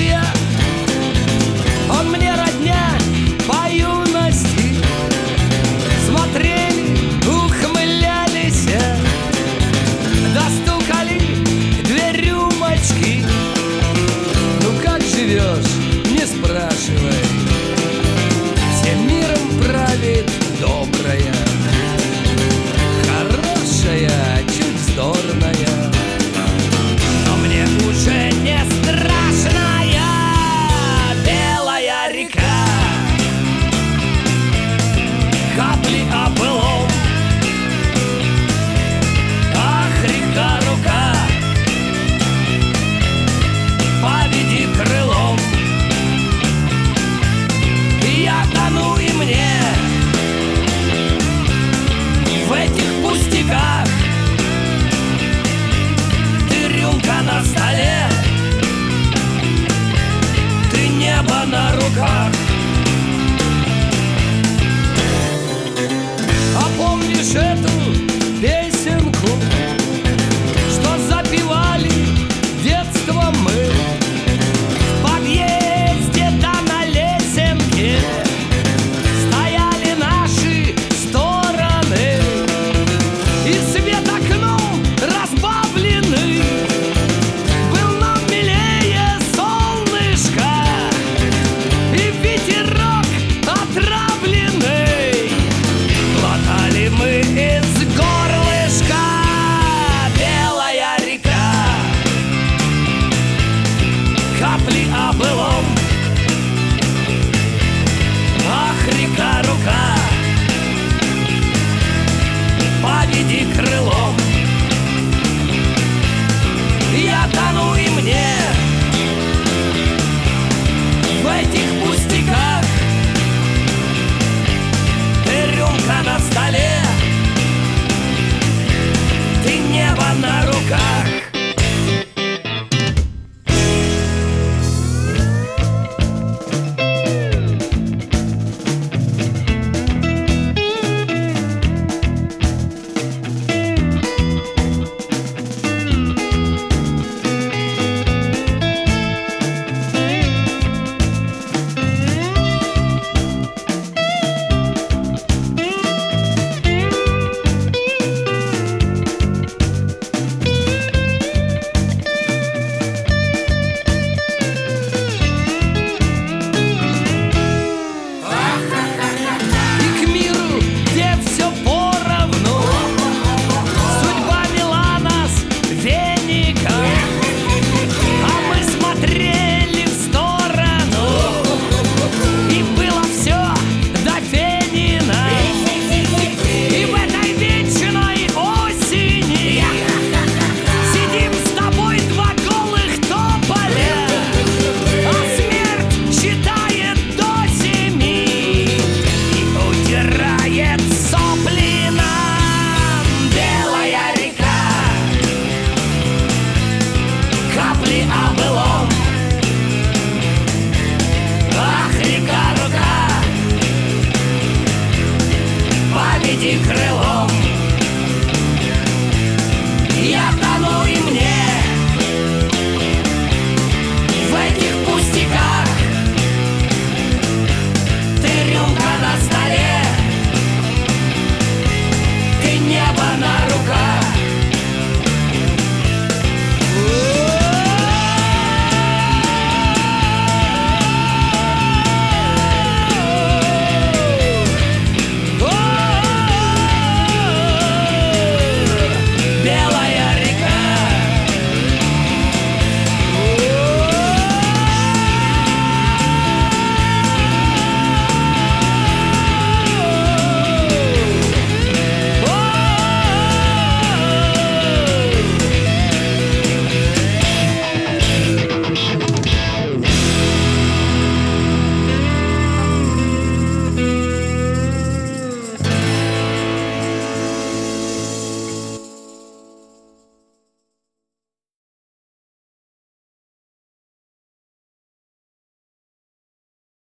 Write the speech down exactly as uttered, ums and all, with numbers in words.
друзья. Он мне родня по юности. Смотрели, ухмылялись, достукали две рюмочки. Ну как живешь, не спрашивай. Всем миром правит добрая, хорошая, чуть вздорная. Но мне уже не страшная белая река. Капли о былом, ах, река, рука, поведи крылом. Я тону, и мне в этих пустяках. Ты рюмка на столе, ты небо на руках.